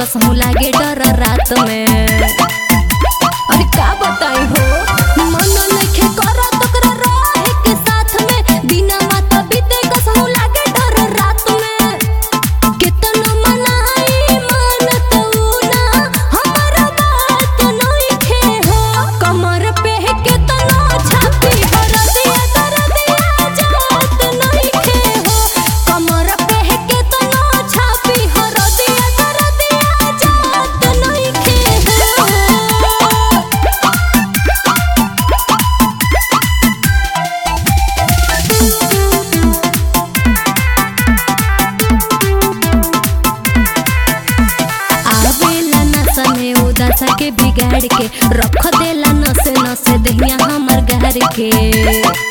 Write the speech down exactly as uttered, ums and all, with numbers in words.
कसम लागे डर रात में। अरे का बताई हो मन लेखे करा तोकरा रहे के साथ में बिना माता बीते कसम लागे डर रात में। कितना मनाई मन तू ना हमारा बात नहीं खे हो कमर पे कितना छापी कर दिया कर दिया जात नहीं खे हो कमर पे कितना छापी कर दिया कर दिया जात नहीं खे हो। आवेला नशा में उदासा के बिगाड़ के रख देला नसे नसे दहिया हमर गहर के।